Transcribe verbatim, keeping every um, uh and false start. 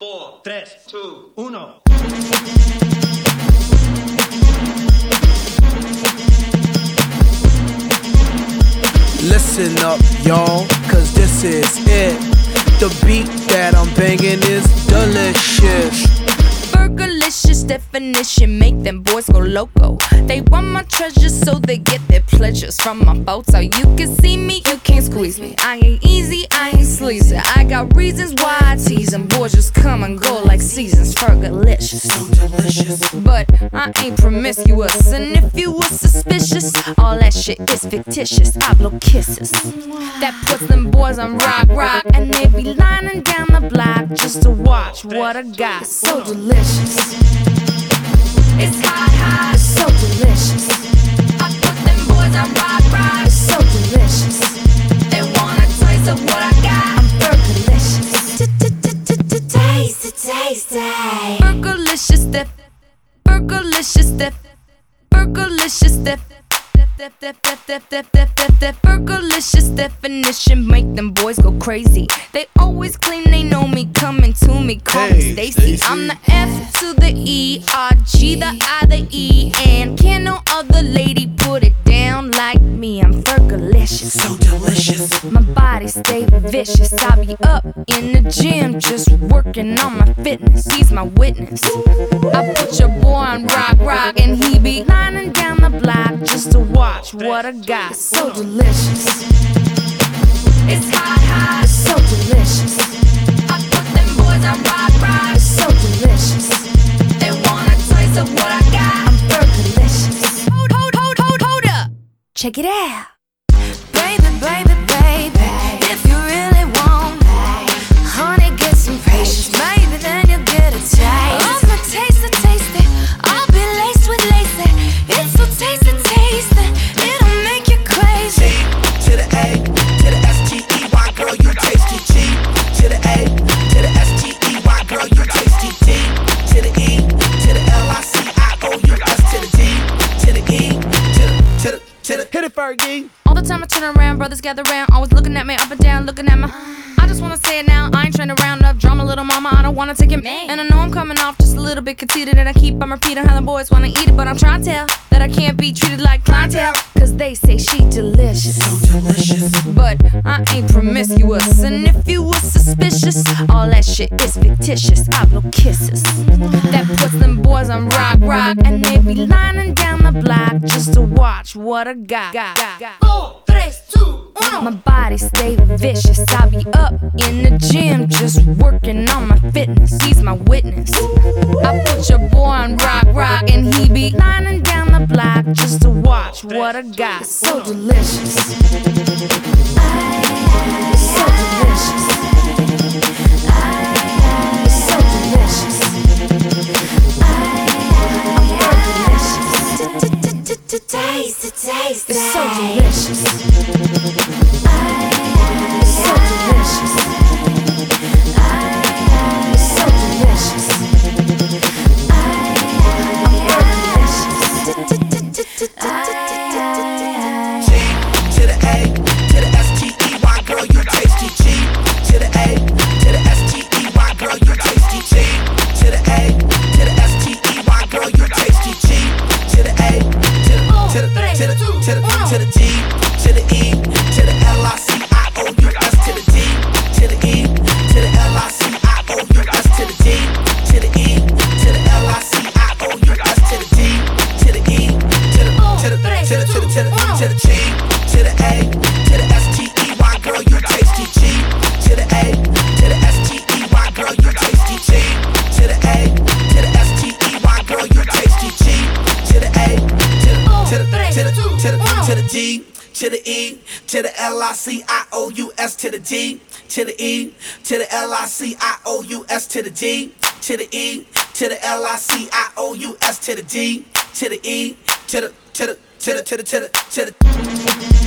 four, tres, two, uno. Listen up, y'all, cause this is it. The beat that I'm banging is delicious. Burgerlicious definition, make them boys go loco. They want my treasures so they get their pleasures from my photo. You can see me, you can't squeeze me. I ain't easy, I ain't sleazy. I got reasons why I tease them. Boys just come and go like seasons. Burgerlicious, so delicious. But I ain't promiscuous, and if you were suspicious, all that shit is fictitious. I blow kisses that puts them boys on rock, rock, and they be lining down the block just to watch what I got. So delicious. It's hot, hot, it's so delicious. I put them boys on rock, rock, it's so delicious. They want a taste of what I got. I'm burgerlicious. Taste, taste, burgerlicious, def, burgerlicious, def, burgerlicious, def. Burgerlicious definition, make them boys go crazy. They always claim they know me, coming to me, call me Hey, Stacy. Stacy. I'm the F to the E, R, G, the I, the E, and can no other lady put it down like me. I'm Burgerlicious, So delicious. my body stay vicious. I be up in the gym just working on my fitness. He's my witness. I put your boy on rock, rock, and he be lining down the block just to watch what I got. So delicious. It's hot, hot, it's so delicious. I put them boys on rock, rock, it's so delicious. They want a taste of what I got. I'm Burgerlicious. Hold, hold, hold, hold, hold up. Check it out. Baby, baby, baby, if you really want, honey, get some patience. Maybe then you'll get a taste. I'm a taste, taste it. I'll be laced with lace. It's so tasty, tasty. It'll make you crazy. G to the A, to the S T E Y, girl, you tasty. G to the A, to the S T E Y, girl, you tasty. D to the E, to the L I C I O U S, to the D, to the E, to the, to the, to the, hit it, Fergie. All the time I turn around, brothers gather round, always looking at me up and down, looking at my. I just wanna say it now, I ain't trying to round up drama, little mama, I don't wanna take it. And I know I'm coming off just a little bit conceited, and I keep on repeating how the boys wanna eat it, but I'm trying to tell that I can't be treated like clientele, cause they say she delicious. So delicious. But I ain't promiscuous, and if you were suspicious, all that shit is fictitious. I blow kisses that puts them boys on rock, rock, and they be lining down the block just to watch what I got. Four, tres, two, uno. My body stay vicious. I be up in the gym just working on my fitness. He's my witness. I put your boy on rock, rock, and he be lining down the block just to watch what I got. So delicious. So delicious. So delicious. I'm Burgerlicious. Taste, taste, it's so delicious. It's so delicious. It's so delicious. I'm Burgerlicious. G to the A, to the S T E Y, girl, you tasty. G to the A, to the S T E Y, girl, you tasty. G to the A, to the S T E Y, girl, you tasty. G to the A, to the, to the, to the, to the, to the D, to the E, to the L I C I O U S, to the D, to the E, to the L I C I O U S, to the D, to the E, to the L I C I O U S, to the D, to the E, to the, to the, to the, to the, to the, to the G, to the A, to the S T E Y, girl, you tasty. G to the A, to the S T E Y, girl, you tasty. G to the A, to the S T E Y, girl, you tasty. G to the A, to the, to the, to the, to the, to the D, to the E, to the L I C I O U S, to the D, to the E, to the L I C I O U S, to the D, to the E, to the L I C I O U S, to the D, to the E, to the, to the, to the, to the, to the, to the.